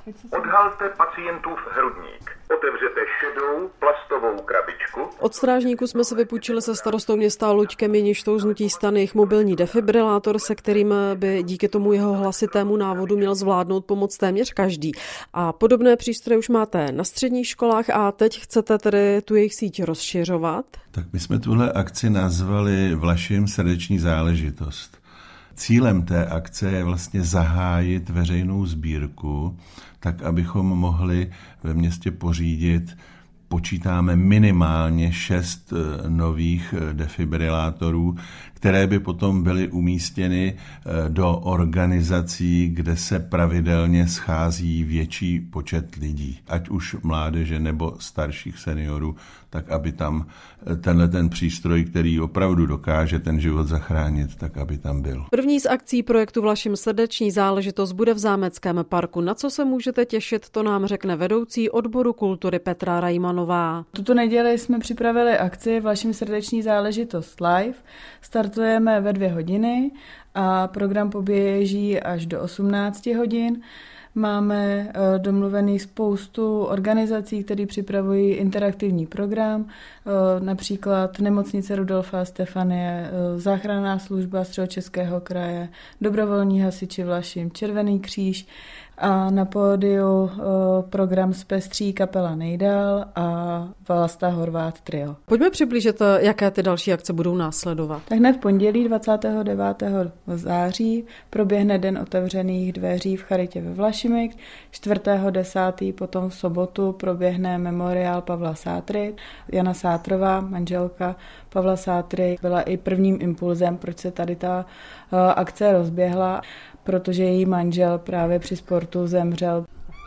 Odhalte pacientův hrudník. Otevřete šedou plastovou krabičku. Od strážníků jsme se vypůjčili se starostou města Luďkem Jeništou z hnutí STAN jejich mobilní defibrilátor, se kterým by díky tomu jeho hlasitému návodu měl zvládnout pomoc téměř každý. A podobné přístroje už máte na středních školách a teď chcete tedy tu jejich síť rozšiřovat? Tak my jsme tuhle akci nazvali Vlašim srdeční záležitost. Cílem té akce je vlastně zahájit veřejnou sbírku, tak abychom mohli ve městě pořídit, počítáme minimálně 6 nových defibrilátorů, které by potom byly umístěny do organizací, kde se pravidelně schází větší počet lidí, ať už mládeže nebo starších seniorů, tak aby tam ten přístroj, který opravdu dokáže ten život zachránit, tak aby tam byl. První z akcí projektu Vlašim srdeční záležitost bude v Zámeckém parku. Na co se můžete těšit, to nám řekne vedoucí odboru kultury Petra Rajmanová. Tuto neděli jsme připravili akci Vlašim srdeční záležitost live. Startujeme ve 2 hodiny a program poběží až do 18 hodin. Máme domluvený spoustu organizací, které připravují interaktivní program, například Nemocnice Rudolfa a Stefanie, Záchranná služba Středočeského kraje, Dobrovolní hasiči Vlašim, Červený kříž a na pódiu program zpestří kapela Nejdál a Vlasta Horvát trio. Pojďme přiblížit, jaké ty další akce budou následovat. Tak hned v pondělí 29. září proběhne Den otevřených dveří v charitě ve Vlašimi. 4.10. potom v sobotu proběhne memoriál Pavla Sátry. Jana Sátrová, manželka Pavla Sátry, byla i prvním impulzem, proč se tady ta akce rozběhla, protože její manžel právě při sportu zemřel.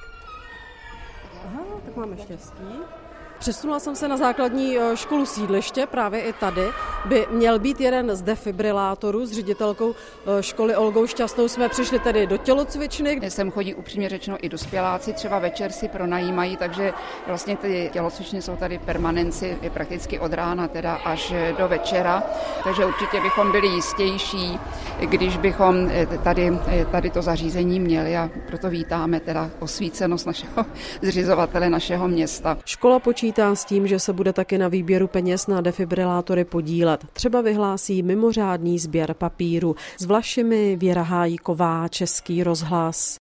Aha, tak máme štěstí. Přesunula jsem se na základní školu Sídliště, právě i tady by měl být jeden z defibrilátorů. S ředitelkou školy Olgou Šťastnou jsme přišli tedy do tělocvičny. Sem chodí upřímně řečeno i dospěláci, třeba večer si pronajímají, takže vlastně ty tělocvičny jsou tady permanenci prakticky od rána teda až do večera, takže určitě bychom byli jistější, když bychom tady to zařízení měli a proto vítáme teda osvícenost našeho zřizovatele, našeho města. Škola počítá s tím, že se bude taky na výběru peněz na defibrilátory podílet. Třeba vyhlásí mimořádný sběr papíru. S Vlašimi Věra Hájíková, Český rozhlas.